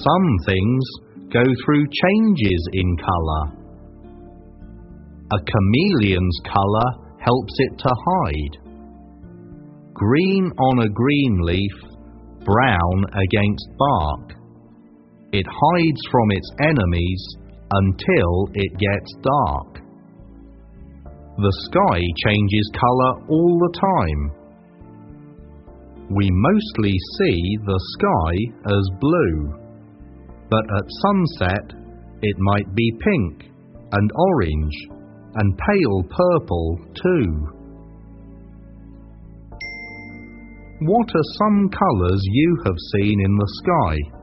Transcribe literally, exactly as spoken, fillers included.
Some things go through changes in colour. A chameleon's colour helps it to hide. Green on a green leaf, brown against bark. It hides from its enemies until it gets dark. The sky changes colour all the time. We mostly see the sky as blue, but at sunset it might be pink and orange and pale purple too. What are some colours you have seen in the sky?